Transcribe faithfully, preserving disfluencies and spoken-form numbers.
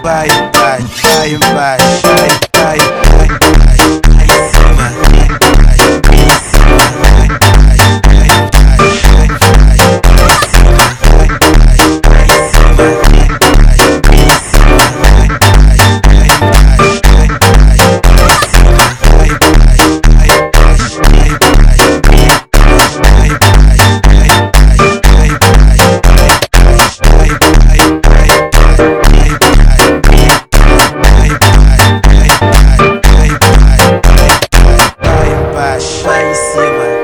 vai, vai, vai embaixo, vai, vai, vai embaixo, vai em cima, vai embaixo, vai em cima, vai embaixo, vai embaixo, vai embaixo, vai embaixo, vai em cima, vai embaixo, vai em cima, vai embaixo, vai embaixo, vai embaixo, vai embaixo, vai embaixo, vai embaixo, vai embaixo, vai embaixo, vai embaixo, vai vai em cima.